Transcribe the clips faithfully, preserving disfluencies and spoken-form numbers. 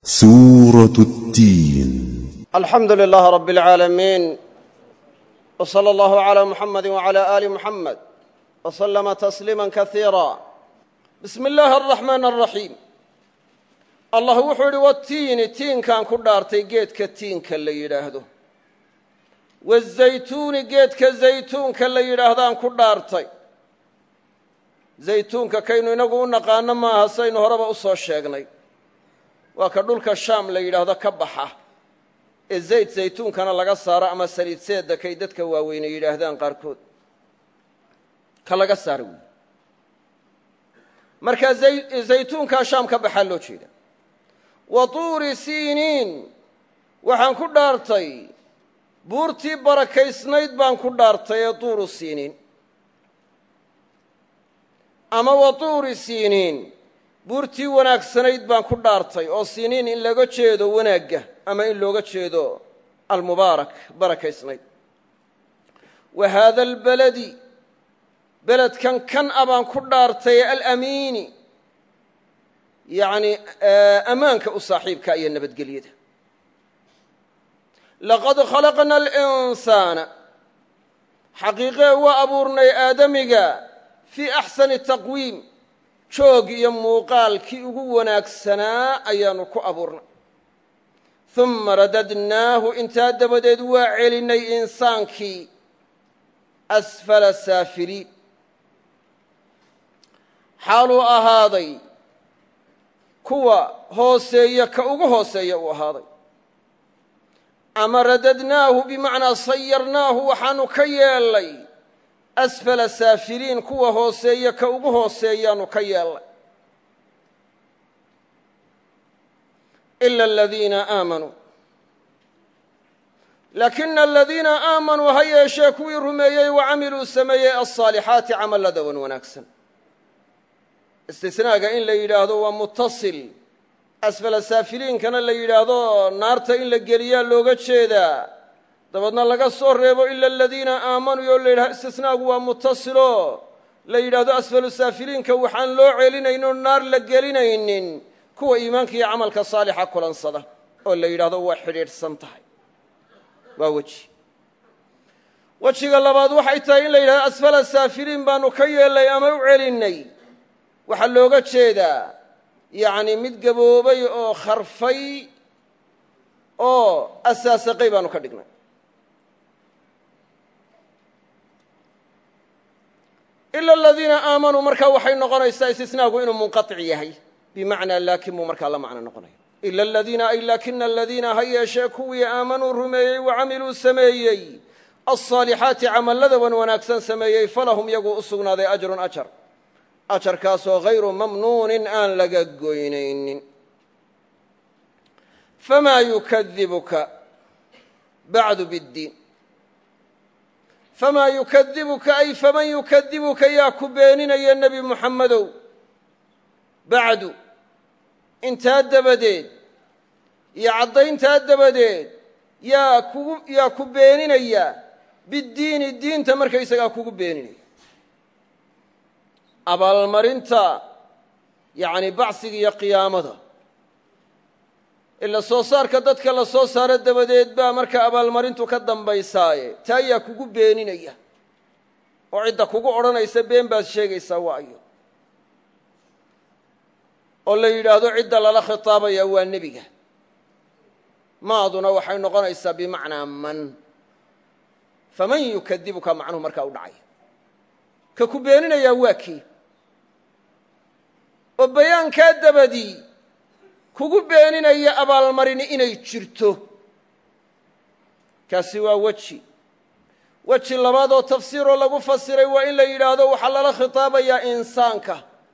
سورة التين. الحمد لله رب العالمين، وصلى الله على محمد وعلى آل محمد وسلم تسليما كثيرا. بسم الله الرحمن الرحيم. الله وحوري والتين تين كان كدارتي جيت كتين كاللي يراهدو، والزيتون جيت كزيتون كاللي يراهدان كدارتي. زيتون كاينو ينقون نقانا ما هسين هربا أصو الشيقني وكدولك الشام اللي يراهدا كبحة الزيت زيتون كان لغا سارا أما سليد سيد كيدتك واوين يراهدان قاركود كاللغا سارو مركز زي... زيتون كاشام كبحلو جيدا. وطور سينين وحان كدارتي بورتي بركي سنيد بان كدارتي طور السينين أما وطور سينين بورتي وناك سنيد بان كدارتي أو سينين إن لغا جيدو وناقه أما إن لغا جيدو المبارك بركي سنيد. وهذا البلد بلد كان كان أبان كدارتي الأميني يعني أمانك أصاحبك أي النبت قليده. لقد خلقنا الإنسان حقيقة وأبورني آدمك في أحسن التقويم شوق يموقال كي أقووناك سنة أيانك أبورنا ثم رددناه انتاد بدد وعلني إنسانك أسفل السافلين حالو أهاضي كوا هوسية كأوغو هوسية وهاضي. أما رددناه بمعنى صيرناه وحانو كيالي أسفل السافلين كوا هوسية كأوغو هوسية نكيالي. إلا الذين آمنوا لكن الذين آمنوا هيا شاكوي رميي وعملوا سميي الصالحات عمل لدون ونكسن. استثناء إن لا يلاهدو ومتصل أسفل السافلين كان لا يلاهدو نارتا إن لقريا لوغة شيدا دبدنا لغا صوريبو إلا الذين آمنوا يقول لها استثناء ومتصلو لا يلاهدو أسفل السافلين كوحان لو علينا إنو النار لقرينا إنن كو إيمانك يعملك صالحا كلان صدا ولا يلاهدو وحرير سنتهي ووجه وجه قال لباد وحيتا إن لا يلاهدو أسفل السافلين بانو كيا اللي أمو عليني waxaa looga jeedaa yacni mid gaboobay oo kharfay oo asaasaqay baanu ka dhignay. ila aladiina aamanuu markaa waxay noqonaysaa istisnaagu inuu munqatic yahay bimacnaa laakin buu markaa la macno noqonaya. ila aladiina ay laakina aladiina ha yeeshee kuwii aamanuu rumeeyey wacamiluu sameeyey alصaalixaati camallada wan wanaagsan sameeyey falahum yaguu u sugnaaday ajrun ajar ajarkaasoo hayru mamnuunin aan laga goynaynin. famaa yukadibuka bacdu biddiin famaa yukadibuka ay faman yukadibuka yaa ku beeninaya nebi muxammedow bacdu intaa dabadeed iyo caddayntaa dabadeed yaa kugu yaa ku beeninaya biddiini diinta markaysagaa kugu beeninaya. abaalmarinta yacni bacsiga iyo qiyaamada ila soo saarka dadka la soo saaro dabadeed baa marka abaalmarintu ka dambaysaaye taa yaa kugu beeninaya oo cidda kugu odhanaysa been baad sheegaysaa waa ayo oo la yidhaahdo cidda lala khitaabaya waa nebiga maaduna waxay noqonaysaa bimacnaa man faman yukadibuka macnuhu markaa u dhacay ka ku beeninayaa waa kii oo bayaankaa dabadii kugu beeninaya abaalmarini inay jirto. kaasi waa weji weji labaad oo tafsiiroo lagu fasiray waa in la yidhaahdo waxaa lala khitaabayaa insaanka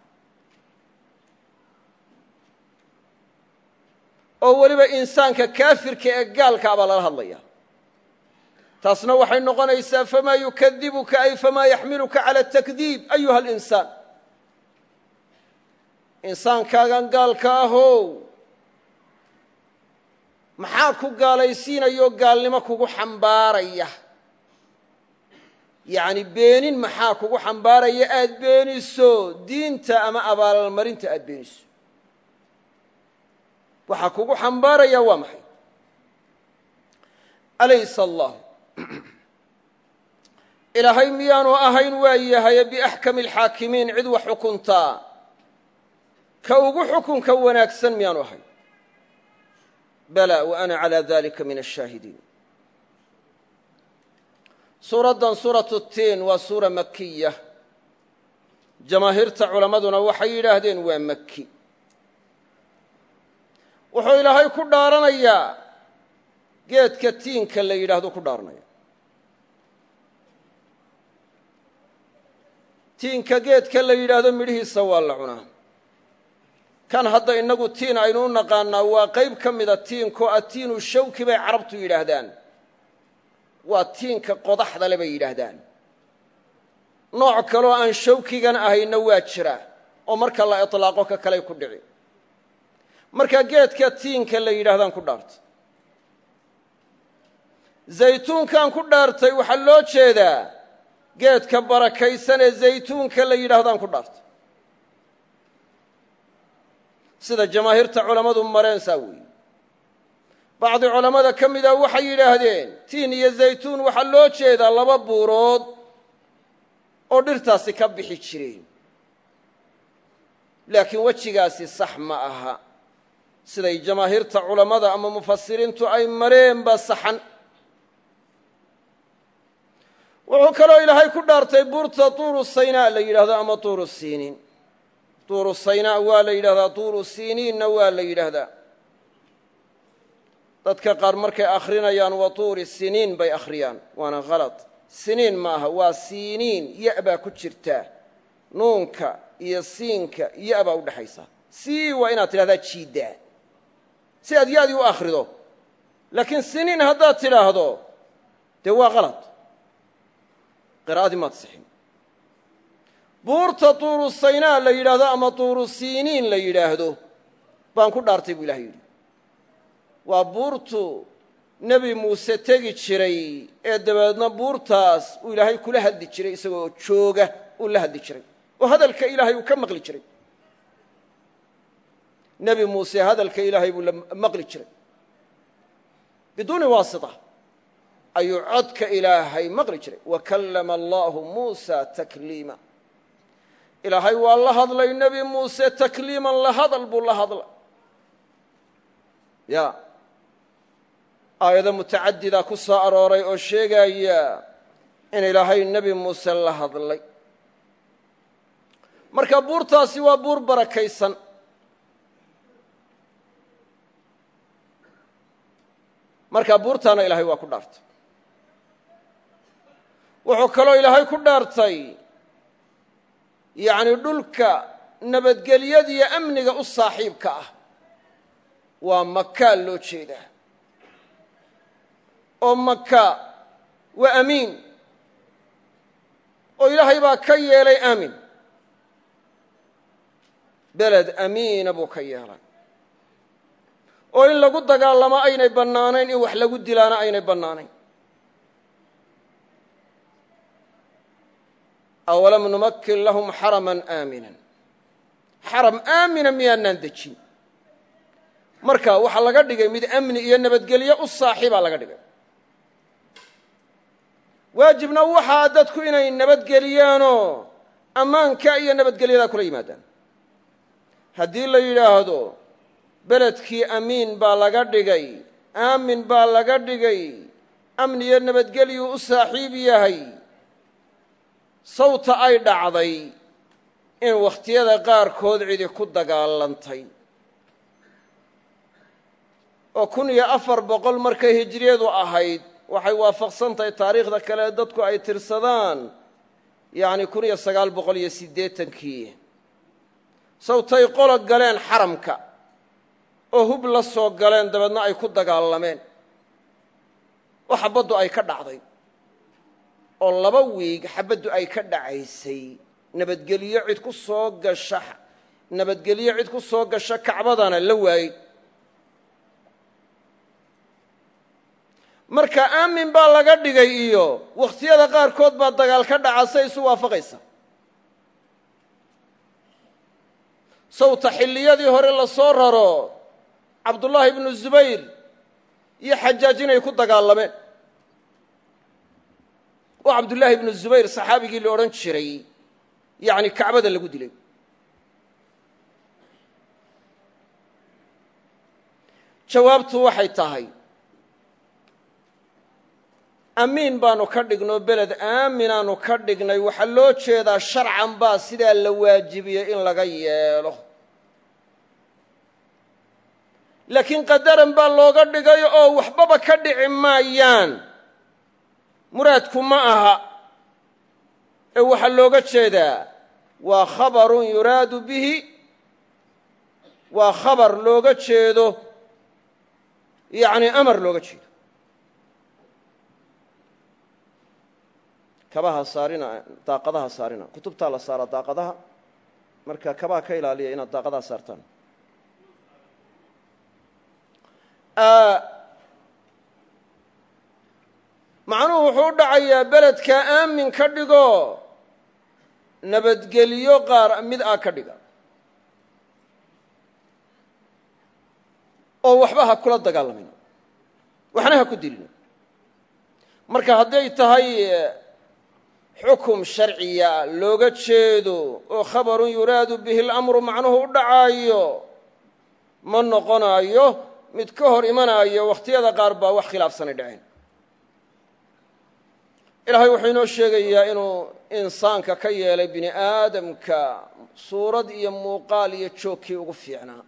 oo weliba insaanka kaafirka ee gaalkaa baa lala hadlaya. taasna waxay noqonaysaa famaa yukadibuka ay famaa yaxmiluka cala atakdiib ayuha alinsaan. insaankaagan gaalka ahow maxaa ku gaalaysiinayoo gaalnimo kugu xambaaraya yacni beenin maxaa kugu xambaaraya aad beeniso diinta ama abaalmarinta aad beeniso. waxaa kugu xambaaraya waa maxay alaysa allah ilaahay miyaanu ahayn waa yahaye biaxkami alxaakimiin cid wax xukuntaa ka ugu xukunka wanaagsan miyaanu ahayn bala wa ana calaa dalika min ashaahidiin suuraddan suuratu tiin waa suura makiya jamaahiirta culammaduna waxay yidhaahdeen waa maki wuxuu ilaahay ku dhaaranayaa geedka tiinka la yidhaahdo ku dhaaranaya tiinka geedka la yidhaahdo midhihiisa waa la cunaa kan hadda innagu tiin aynu u naqaannaa waa qayb ka mida tiinkoo atiinu shawki bay carabtu yidhaahdaan waa tiinka qodaxda le bay yidhaahdaan nooc kaloo aan shawkigan ahayna waa jira oo marka la iطlaaqo ka kaley ku dhici marka geedka tiinka la yidhahdaan ku dhaartay zaytuunkaan ku dhaartay waxaa loo jeedaa geedka barakaysan ee zaytuunka la yidhaahdaan ku dhaartay sida jamaahiirta culammadu mareen saa weeye bacdi culammada ka mida waxay yidhaahdeen tiin iyo zaytuun waxaa loo jeedaa laba buurood oo dhirtaasi ka bixi jireen laakiin wejigaasi sax ma aha siday jamaahiirta culammada ama mufasiriintu ay mareen baa saxan wuxuu kaloo ilaahay ku dhaartay buurta tuuru saynaa la yidhahdo ama tuuru siiniin tuuru saynaa waa la yidhahdaa tuuru siiniinna waa la yidhaahdaa dadka qaar markay akhrinayaan wa tuuri siniin bay akhriyaan waana halad siniin ma aha waa siiniin ya baa ku jirtaa nuunka iyo siinka ya baa u dhexaysa sii waa inaad tidhahdaa jiiddaa si aad yaadii u akhrido laakiin siniin haddaad tidhaahdo dee waa halad qiraa'adii maad sixin buurta tuuru saynaa la yidhaahdo ama tuuru siiniin la yidhaahdo baan ku dhaartay buu ilahay yidhi waa buurtu nebi muuse tegi jiray ee dabeedna buurtaas uu ilaahay kula hadli jiray isagoo jooga uu la hadli jiray oo hadalka ilaahay uu ka maqli jiray nebi muuse hadalka ilaahay buu la maqli jiray biduuni waasita ayuu codka ilaahay maqli jiray wa kallama allaahu muusa takliima ilaahay waa la hadlay nebi muuse takliiman la hadal buu la hadlay ya aayado mutacadida ku soo arooray oo sheegaya in ilaahay nebi muuse la hadlay marka buurtaasi waa buur barakaysan marka buurtaana ilaahay waa ku dhaartay wuxuu kaloo ilaahay ku dhaartay yacni dhulka nabadgelyadiyo amniga u saaxiibka ah waa makaa loo jeedaa oo maka waa amiin oo ilaahay baa ka yeelay aamin beled amiina buu ka yeelay oo in lagu dagaalamo aynay bannaanayn in wax lagu dilaana aynay bannaanayn awalam numakin lahum xaraman aaminan xaram aamina miyaanaan dejin marka waxaa laga dhigay mid amni iyo nabadgelyo u saaxiibaa laga dhigay waajibna waxaa dadku inay nabadgeliyaanoo ammaanka iyo nabadgelyadaa kula yimaadaan haddii la yidhaahdo beledkii amiin baa laga dhigay aamin baa laga dhigay amni iyo nabadgelyuu u saaxiib yahay sawta ay dhacday in wakhtiyada qaarkood cidi ku dagaalantay oo kun iyo afar boqol markay hijriyadu ahayd waxay waafaqsan tahay taariikhda kale dadku ay tirsadaan yacni kun iyo sagaal boqol iyo siddeetankii sawtay qolo galeen xaramka oo hub la soo galeen dabeedna ay ku dagaalameen oo xabaddu ay ka dhacday oo laba wiig xabaddu ay ka dhacaysay nabadgelyo cid ku soo gasha nabadgelyo cid ku soo gasha kacbadana la waayey marka aamin baa laga dhigay iyo wakhtiyada qaarkood baa dagaal ka dhaca say isu waafaqaysa sawta xilliyadii hore la soo raro cabdullaahi ibnu zubayr iyo xajaaj inay ku dagaalameen oo cabdullaahi ibnu zubayr saxaabigii la odhan jiray yacni kacbada lagu dilay jawaabtu waxay tahay amiin baanu ka dhignoo beled aaminaanu ka dhignay waxaa loo jeedaa sharcan baa sidaa la waajibiyey in laga yeelo laakiin qadaran baa looga dhigay oo waxbaba ka dhici maayaan muraadku ma aha ee waxaa looga jeedaa waa khabarun yuraadu bihi waa khabar looga jeedo yacni amar looga jeedo kabaha saarina daaqadaha saarina kutubtaa la saara daaqadaha marka kabaha ka ilaaliya inaad daaqadaha saartaan macnuhu wuxuu u dhacayaa beledkaa aamin ka dhigo nabadgelyo qaar mid ah ka dhiga oo waxba ha kula dagaalamin waxna ha ku dilin marka hadday tahay xukum sharciya looga jeedo oo khabarun yuraadu bihi اlamru macnuhu u dhacaayo ma noqonayo mid ka hor imanaayo wakhtiyada qaar baa wax khilaafsanay dhaceen ilaahay wuxuu inoo sheegayaa inuu insaanka ka yeelay bini aadamka suurad iyo muuqaal iyo joogkii ugu fiicnaa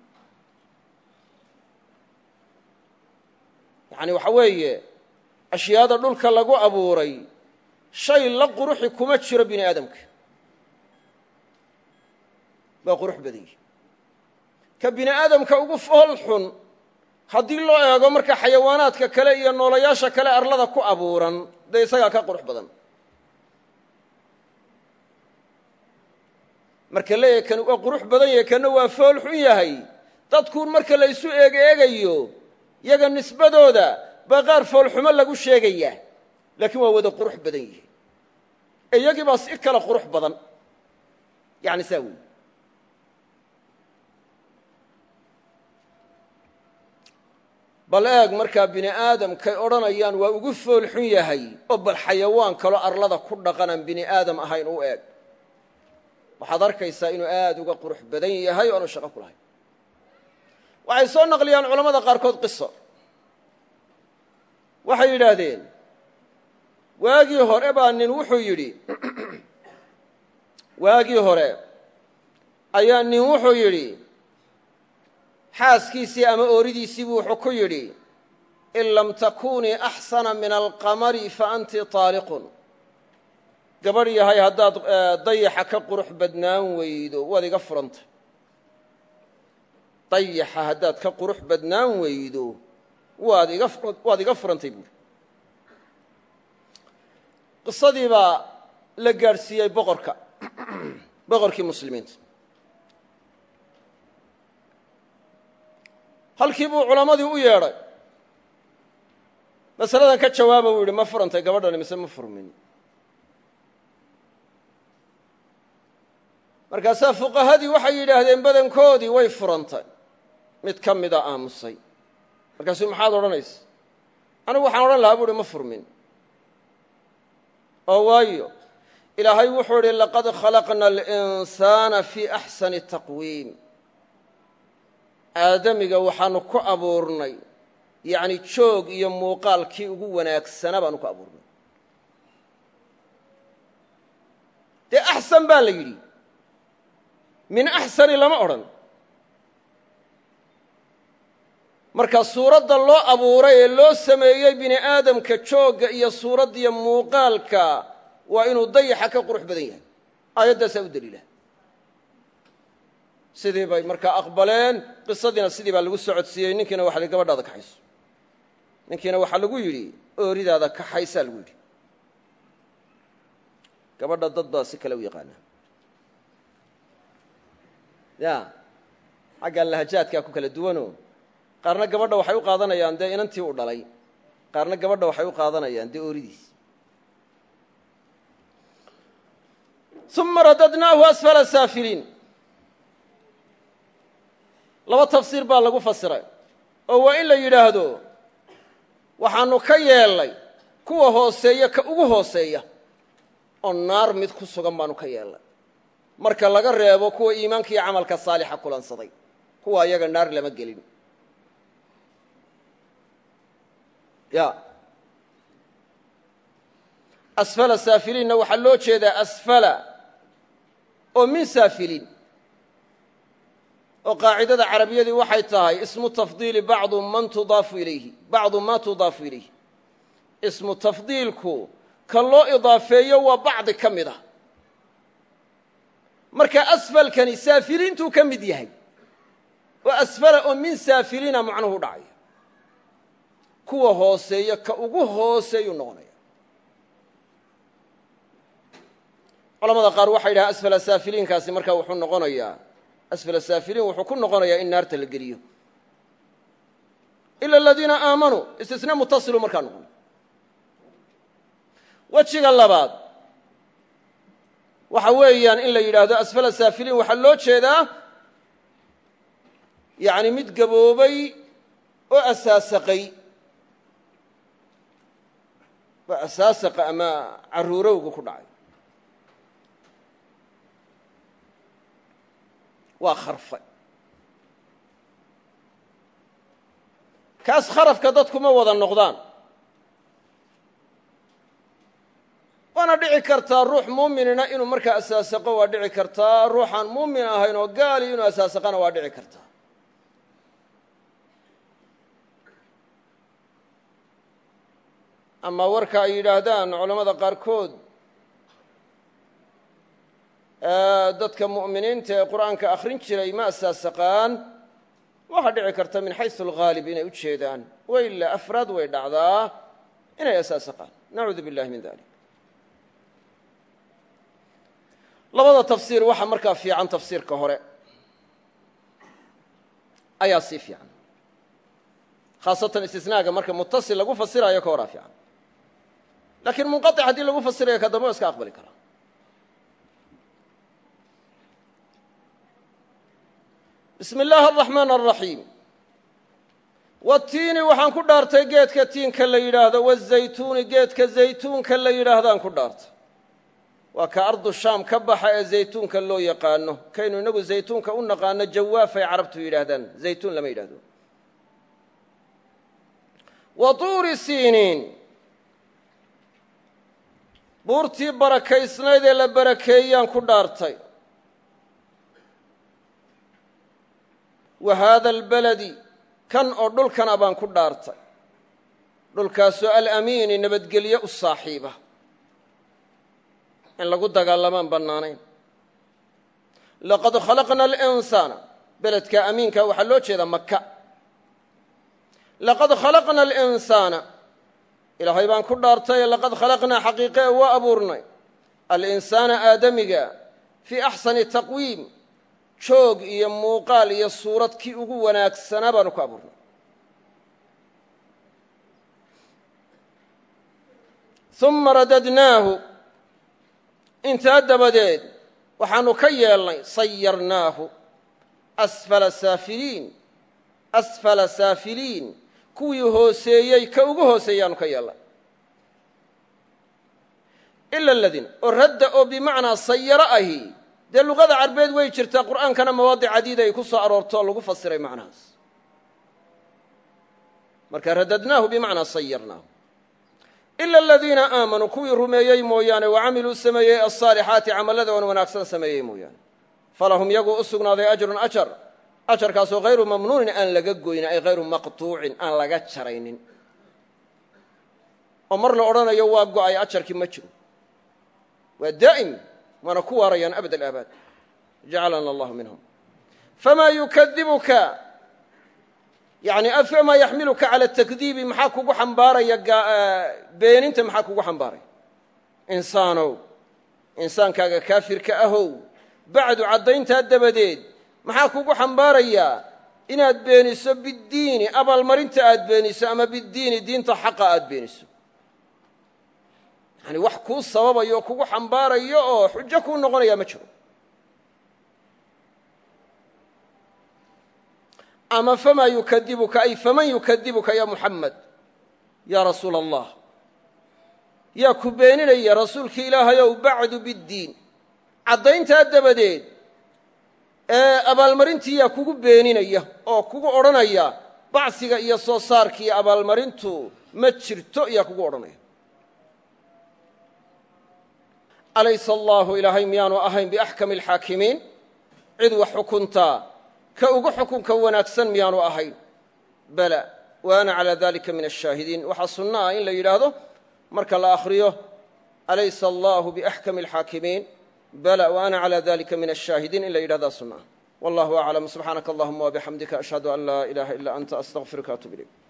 yacni waxa weeye ashyaada dhulka lagu abuuray shay la quruxi kuma jiro bini aadamka waa qurux badan yihi ka bini aadamka ugu fool xun haddii loo eego marka xayawaanaadka kale iyo noolayaasha kale arlada ku abuuran dee isagaa ka qurux badan marka leeyahay kan waa qurux badan yahay kanna waa fool xun yahay dadkuun marka la isu eeg eegayo yaga nisbadooda baa qaar foolxumo lagu sheegayaa laakiin waa wada qurux badan yihi iyagii baa si kale qurux badan yani saa weyi bal eeg markaa bini aadamkay odhanayaan waa ugu fool xun yahay oo bal xayawaan kaloo arlada ku dhaqanaan bini aadam ahayn u eeg waxaad arkaysaa inuu aad uga qurux badan yahay o aanu shaqo ku lahayn waxay soo naqliyaan culamada qaarkood qiso waxay yidhaahdeen waagii hore baa nin wuxuu yidhi waagii hore ayaa nin wuxuu yidhi xaaskiisii ama ooridiisii buu wuxuu ku yidhi in lam takunii axsana min alqamari fa anti taaliqun gabadh yahay haddaad dayaxa ka qurux badnaan weydo waad iga furantay dayaxa haddaad ka qurux badnaan weydo waad iga waad iga furantay buuri qisadii baa la gaadhsiiyey boqorka boqorkii muslimiinta halkii buu culammadii u yeedhay masaladan ka jawaaba uu yidhi ma furantay gabadhani mise ma furmin markaasaa fuqahadii waxay yidhaahdeen badankoodii way furantay mid ka mida aamusay markaasuu maxaad odhanaysa anigu waxaan odhan lahaa bu uhi ma furmin oo waayo ilaahay wuxuu idhi laqad khalaqna alinsaana fii axsani taqwiim aadamiga waxaanu ku abuurnay yacni joog iyo muuqaalkii ugu wanaagsana baanu ku abuurnay dee axsan baa la yidhi min axsani lama odhan marka suuradda loo abuuray ee loo sameeyey bini aadamka joogga iyo suuraddiiyo muuqaalka waa inuu dayaxa ka qurux badan yahay aayaddaasaa u daliila sidii bay markaa aqbaleen qisadiina sidii baa lagu socodsiiyey ninkiina waxa la gabadhaada kaxayso ninkiina waxaa lagu yidhi ooridaada kaxaysaa lagu yidhi gabadha dad baa si kale u yaqaana ya xagga lahajaadkaa ku kala duwano qaarna gabadha waxay u qaadanayaan dee inantii u dhalay qaarna gabadha waxay u qaadanayaan dee ooridiis uma radadnaahu asfala saafiliin laba tafsiir baa lagu fasiray oo waa in la yidhaahdo waxaannu ka yeellay kuwa hooseeya ka ugu hooseeya oo naar mid ku sugan baannu ka yeellay marka laga reebo kuwa iimaanka iyo camalka saalixa kulansaday kuwa ayaga naar lama gelin ya asfala saafiliinna waxaa loo jeedaa asfala oo min saafiliin oo qaacidada carabiyadii waxay tahay ismu tafdiili bacdu man tudaafu ilayhi bacdu ma tudaafu ilayhi ismu tafdiilku ka loo idaafeeyo waa bacdi ka mid ah marka asfalkani saafiliintuu ka mid yahay oo asfala oo min saafiliina macnuhu dhacaya kuwa hooseeya ka ugu hooseeyuu noqonaya culamada qaar waxay yidhahaan asfala saafiliinkaasi markaa wuxuu noqonayaa asfala saafiliin wuxuu ku noqonayaa in naarta la geliyo ila aladiina aamanuu istisna mutasilu markaa noqon wejiga labaad waxa weeyaan in la yidhaahdo asfala saafiliin waxaa loo jeedaa yani mid gaboobay oo asaasaqay waa asaasaqa ama carruurowga ku dhacay waa kharfay kaas kharafka dadku ma wada noqdaan waana dhici kartaa ruux muuminina inuu markaa asaasaqo waa dhici kartaa ruuxaan muumin ahayn oo gaali inuu asaasaqana waa dhici kartaa ama warka ay yidhaahdaan culammada qaarkood dadka mu'miniinta ee qur'aanka akhrin jiray ma asaasaqaan waxaa dhici karta min xaysu alghaalib inay u jeedaan wailaa afraad way dhacdaa inay asaasaqaan nacuudu billahi min dalik labada tafsiir waxaa markaa fiican tafsiirka hore ayaa sii fiican khaasatan istisnaaga marka mutasil lagu fasirayo ka horaa fiican laakiin munqaطic haddii lagu fasirayo ka dambe o iska aqbali karaa bismi illaahi araxmaan araxiim watiini waxaan ku dhaartay geedka tiinka la yidhaahdo wazaytuuni geedka zaytuunka la yidhaahdaan ku dhaartay waa ka ardu shaam ka baxa ee zaytuunka loo yaqaano kaynu inagu zaytuunka u naqaano jawaafay carabtu yidhaahdaan zaytuun lama yidhahdo wa tuuri siiniin buurtii barakaysnayd ee la barakeeyaan ku dhaartay wa haada albaladi kan oo dhulkana baan ku dhaartay dhulkaasoo alamiini nabadgelye u saaxiiba in lagu dagaalamaan bannaanayn laqad khalaqna alinsaana beledka amiinka waxaa loo jeedaa maka laqad khalaqna alinsaana ilaahay baan ku dhaartaye laqad khalaqnaa xaqiiqee waa abuurnay alinsaana aadamiga fii axsani taqwiim joog iyo muuqaal iyo suurad kii ugu wanaagsanaa baanu ku abuurnay uma radadnaahu intaa dabadeed waxaanu ka yeelnay sayarnaahu asfala saafiliin asfala saafiliin kuwii hooseeyey ka ugu hooseeyaanu ka yeelnay ila aladiin oo radda oo bimacnaa sayaro ahi dee luqada carbeed way jirtaa qur'aankana mawaadic cadiida ay ku soo aroorto oo lagu fasiray macnahaas marka radadnaahu bimacnaa sayarnaahu ila aladiina aamanuu kuwii rumeeyey mooyaane wa camiluu sameeyey alsaalixaati camallada oon wanaagsan sameeyey mooyaane falahum yaguu u sugnaaday ajrun ajar ajarkaasoo hayru mamnuunin aan laga goynin ay hayru maqtuucin aan laga jaraynin oo mar la odhanayo waa go'ay ajarkii ma jiro waa daa'im waana ku waarayaan abad alaabaad jacalana allahu minhum famaa yukadibuka yani famaa yaxmiluka cala takdiibi maxaa kugu xambaaraya beeninta maxaa kugu xambaaraya insaanow insaankaaga kaafirka ahow bacdu caddayntaa dabadeed maxaa kugu xambaarayaa inaad beeniso biddiini abaalmarinta aad beeniso ama biddiini diinta xaqa aad beeniso yani wax kuu sababayo oo kugu xambaarayo oo xujo kuu noqonaya ma jiro ama famaa yukadibuka ay faman yukadibuka ya muxamed yaa rasuula allah yaa ku beeninaya rasuulkii ilaahayow bacdu biddiin caddayntaa dabadeed ee abaalmarintii yaa kugu beeninaya oo kugu odhanaya bacsiga iyo soo saarkiiyo abaalmarintu ma jirto yaa kugu odhanaya alaysa allaahu ilaahay miyaanu ahayn biaxkami alxaakimiin cid wax xukuntaa ka ugu xukunka wanaagsan miyaanu ahayn bala wa ana calaa dalika min ashaahidiin waxaa sunno ah in la yidhaahdo marka la akhriyo alaysa allaahu biaxkami alxaakimiin bala wa ana calaa dalika min ashaahidiin in la yidhahdaa sunno ah wallahu aclam subxaanaka allahuma wabixamdika ashhadu an laa ilaaha ilaa anta astaqfiruka atub ilayk